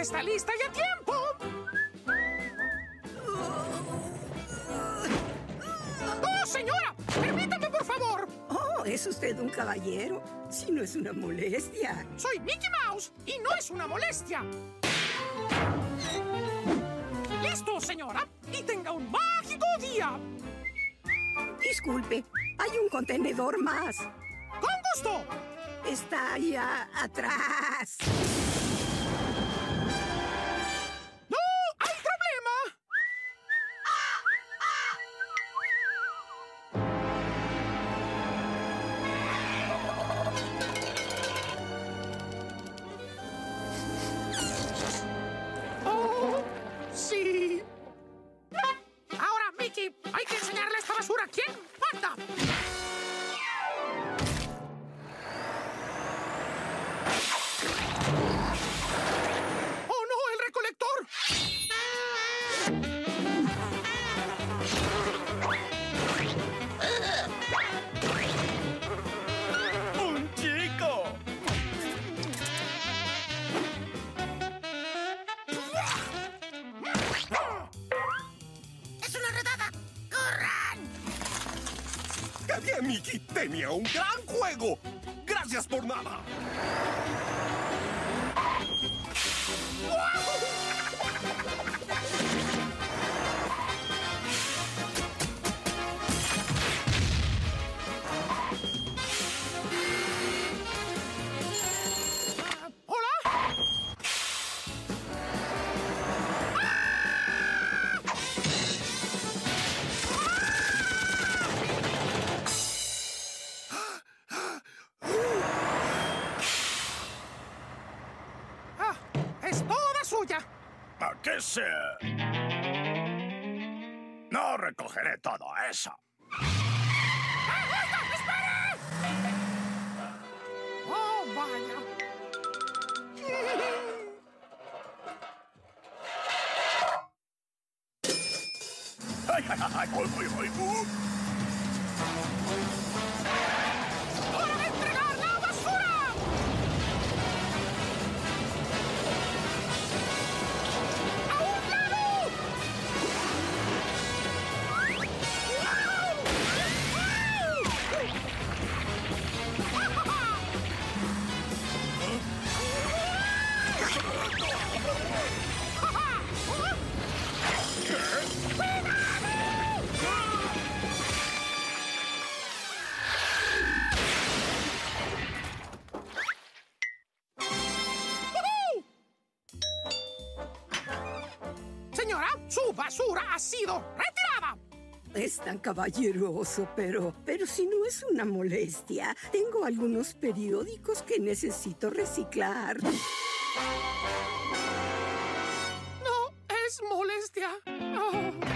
está lista y a tiempo. ¡Oh, señora! ¡Permítame, por favor! Oh, es usted un caballero. Si no es una molestia. Soy Mickey Mouse y no es una molestia. ¡Listo, señora! ¡Y tenga un mágico día! Disculpe, hay un contenedor más. ¡Con gusto! Está allá atrás. ¡No hay problema! ¡Oh, sí! Ahora, Mickey, hay que enseñarle esta basura. ¿Quién manda? ¡Oh, no! ¡El recolector! ¡Un chico! ¡Es una redada! ¡Corran! Gané a Mickey. Tenía un gran juego. Gracias por nada. ¿Hola? ¡Ah! ¡Es toda suya! ¿A qué se? No recogeré todo eso. ¡Oh, vaya! ¡Ay, ay, ay! ¡Hora de entregar la basura! ¡A un lado! Señora, su basura ha sido retirada. Es tan caballeroso, pero si no es una molestia, tengo algunos periódicos que necesito reciclar. No es molestia. Oh.